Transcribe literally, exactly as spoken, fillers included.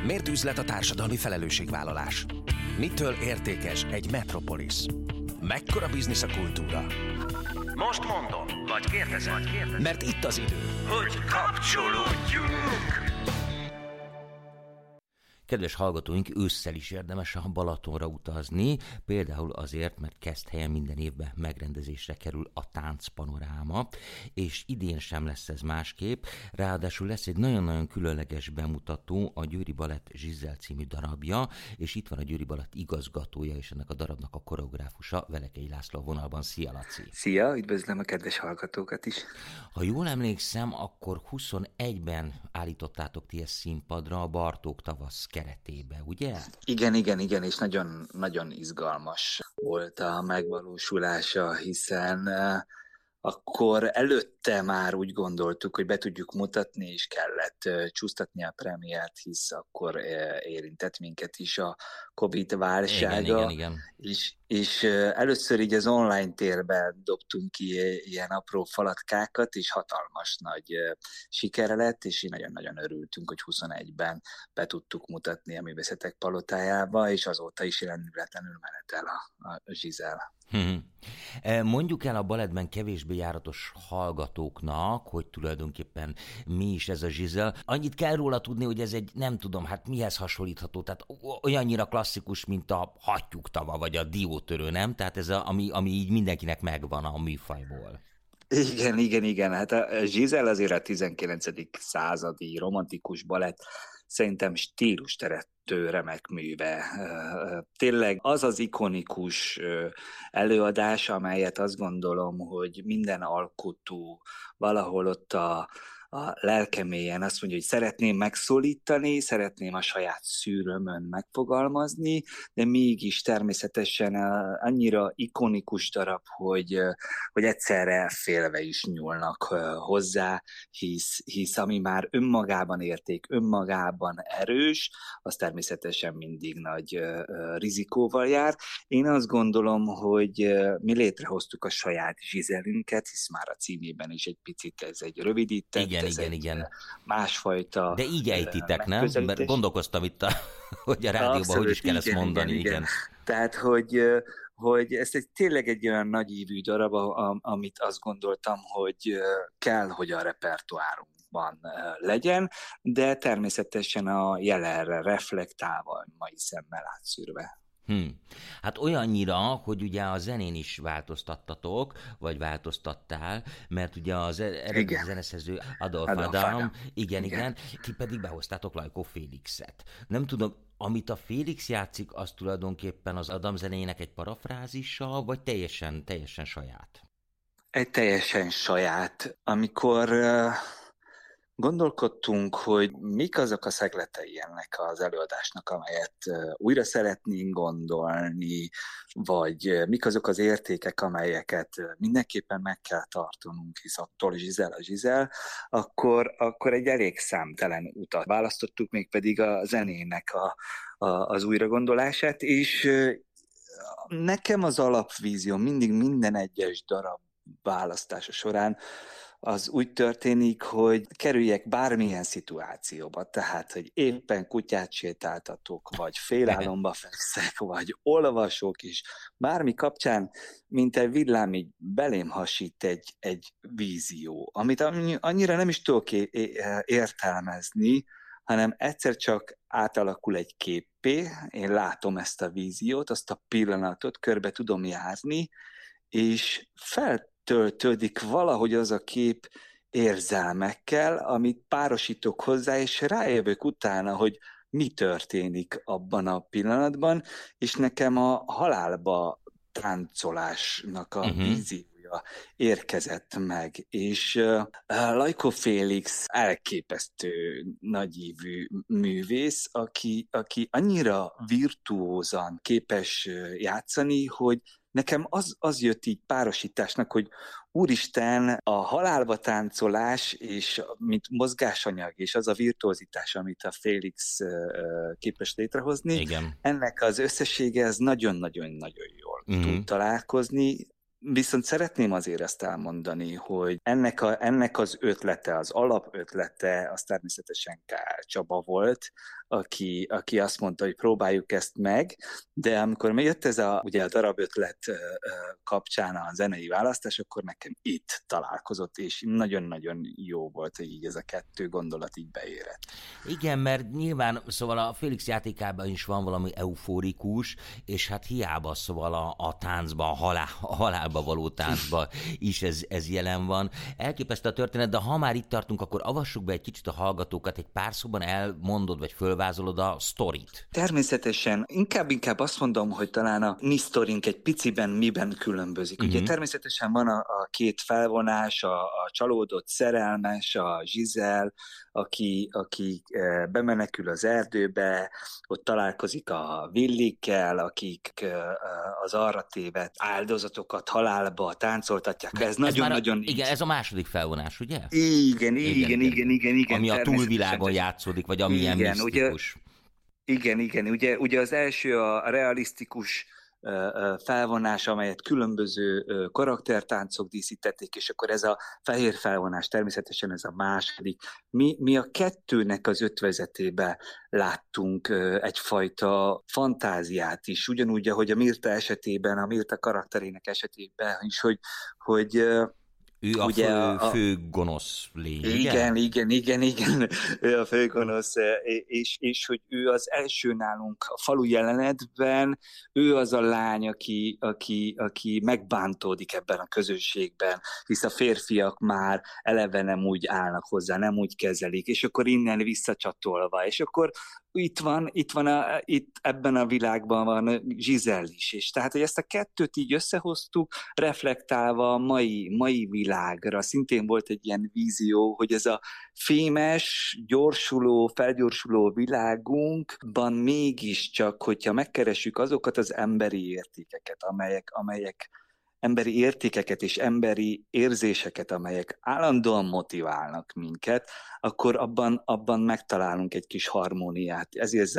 Miért üzlet a társadalmi felelősségvállalás? Mitől értékes egy metropolis? Mekkora biznisz a kultúra? Most mondom, vagy kérdezem, vagy kérdezem. Mert itt az idő, hogy kapcsolódjunk! Kedves hallgatóink, ősszel is érdemes a Balatonra utazni, például azért, mert Keszthelyen minden évben megrendezésre kerül a táncpanoráma, és idén sem lesz ez másképp, ráadásul lesz egy nagyon-nagyon különleges bemutató, a Győri Balett Zsizzel című darabja, és itt van a Győri Balett igazgatója és ennek a darabnak a koreográfusa, Velekei László vonalban. Szia, Laci! Szia, üdvözlöm a kedves hallgatókat is! Ha jól emlékszem, akkor huszonegyben állítottátok ti ezt színpadra a Bartók tavasz keretébe, ugye? Igen, igen, igen, és nagyon, nagyon izgalmas volt a megvalósulása, hiszen akkor előtte már úgy gondoltuk, hogy be tudjuk mutatni, és kellett csúsztatni a premiért, hisz akkor érintett minket is a Covid válsága. Igen, igen, igen. És, és először így az online térben dobtunk ki ilyen apró falatkákat, és hatalmas nagy sikere lett, és így nagyon-nagyon örültünk, hogy huszonegyben be tudtuk mutatni a Művészetek Palotájába, és azóta is rendületlenül menetel a, a Zsizel. Mondjuk el a balettben kevésbé járatos hallgatóknak, hogy tulajdonképpen mi is ez a Zsizel. Annyit kell róla tudni, hogy ez egy, nem tudom, hát mihez hasonlítható, tehát olyannyira klasszikus, mint a hattyúktava, vagy a diótörő, nem? Tehát ez a, ami, ami így mindenkinek megvan a műfajból. Igen, igen, igen. Hát a Zsizel azért a tizenkilencedik századi romantikus balett szerintem stílusterettő remek műve. Tényleg az az ikonikus előadás, amelyet azt gondolom, hogy minden alkotó valahol ott a a lelkemélyen azt mondja, hogy szeretném megszólítani, szeretném a saját szűrömön megfogalmazni, de mégis természetesen annyira ikonikus darab, hogy, hogy egyszerre félve is nyúlnak hozzá, hisz, hisz ami már önmagában érték, önmagában erős, az természetesen mindig nagy rizikóval jár. Én azt gondolom, hogy mi létrehoztuk a saját Zsizelünket, hisz már a címében is egy picit ez egy rövidített, igen, ez igen, egy igen. másfajta. De így ejtitek, nem? Mert gondolkoztam itt, a, hogy a rádióban Abszolút, hogy is kell igen, ezt mondani. Igen, igen. igen. Tehát, hogy, hogy ez egy, tényleg egy olyan nagyívű darab, amit azt gondoltam, hogy kell, hogy a repertoárunkban legyen, de természetesen a jelenre reflektálva, mai szemmel átszűrve. Hmm. Hát olyannyira, hogy ugye a zenén is változtattatok, vagy változtattál, mert ugye az eredeti zeneszerző Adolf, Adolf Adam, Adam, igen, igen, igen, ti pedig behoztátok Lajkó Félixet. Nem tudom, amit a Félix játszik, az tulajdonképpen az Adam zenéjének egy parafrázisa, vagy teljesen, teljesen saját? Egy teljesen saját. Amikor uh, gondolkodtunk, hogy mik azok a szegletei ennek az előadásnak, amelyet uh, újra szeretnénk gondolni, vagy uh, mik azok az értékek, amelyeket uh, mindenképpen meg kell tartanunk, hisz attól Zsizel a Zsizel, akkor, akkor egy elég számtelen utat választottuk, mégpedig a zenének a, a, az újragondolását, és uh, nekem az alapvízió mindig minden egyes darab választása során az úgy történik, hogy kerüljek bármilyen szituációba, tehát, hogy éppen kutyát sétáltatok, vagy félálomba fekszek, vagy olvasok is, bármi kapcsán, mint egy villám, így belém hasít egy, egy vízió, amit annyira nem is tudok értelmezni, hanem egyszer csak átalakul egy képpé, én látom ezt a víziót, azt a pillanatot, körbe tudom járni, és feltöltődik valahogy az a kép érzelmekkel, amit párosítok hozzá, és rájövök utána, hogy mi történik abban a pillanatban, és nekem a halálba táncolásnak a uh-huh. víziója érkezett meg, és uh, Lajkó Félix elképesztő nagyívű művész, aki, aki annyira virtuózan képes játszani, hogy nekem az, az jött így párosításnak, hogy úristen, a halálba táncolás, és mint mozgásanyag, és az a virtuózitás, amit a Félix képes létrehozni, igen. ennek az összessége az nagyon-nagyon-nagyon jól uh-huh. tud találkozni. Viszont szeretném azért ezt elmondani, hogy ennek, a, ennek az ötlete, az alapötlete, az természetesen Kál Csaba volt, aki, aki azt mondta, hogy próbáljuk ezt meg, de amikor megjött ez a, ugye a darabötlet kapcsán a zenei választás, akkor nekem itt találkozott, és nagyon-nagyon jó volt, hogy így ez a kettő gondolat így beérett. Igen, mert nyilván szóval a Félix játékában is van valami euforikus, és hát hiába szóval a, a táncban, a, halál, a halálba való táncban is ez, ez jelen van. Elképesztő a történet, de ha már itt tartunk, akkor avassuk be egy kicsit a hallgatókat, egy pár szóban elmondod, vagy fölvázolod a sztorit. Természetesen, inkább-inkább azt mondom, hogy talán a mi sztorink egy piciben miben különbözik. Uh-huh. Ugye természetesen van a, a két felvonás, a, a csalódott szerelmes, a Giselle, aki, aki bemenekül az erdőbe, ott találkozik a Villikkel, akik az arra tévedt áldozatokat halálba táncoltatják. Ez nagyon-nagyon... Igen, ez a második felvonás, ugye? Igen, igen, igen, igen, igen. igen ami a túlvilágon játszódik, vagy ami ilyen misztikus. Ugye, igen, igen. Ugye, ugye az első a realisztikus felvonás, amelyet különböző karaktertáncok díszítették, és akkor ez a fehér felvonás, természetesen ez a második. Mi, mi a kettőnek az ötvözetébe láttunk egyfajta fantáziát is, ugyanúgy, ahogy a Mirta esetében, a Mirta karakterének esetében is, hogy, hogy ő a ugye fő, a, fő gonosz lény, igen, igen, igen, igen, ő a fő gonosz, és, és hogy ő az első nálunk a falu jelenetben, ő az a lány, aki, aki, aki megbántódik ebben a közösségben, hisz a férfiak már eleve nem úgy állnak hozzá, nem úgy kezelik, és akkor innen visszacsatolva, és akkor itt van, itt van a, itt ebben a világban van Giselle is, és tehát, hogy ezt a kettőt így összehoztuk, reflektálva a mai, mai világra, szintén volt egy ilyen vízió, hogy ez a fémes, gyorsuló, felgyorsuló világunkban mégiscsak, hogyha megkeressük azokat az emberi értékeket, amelyek, amelyek emberi értékeket és emberi érzéseket, amelyek állandóan motiválnak minket, akkor abban, abban megtalálunk egy kis harmóniát. Ezért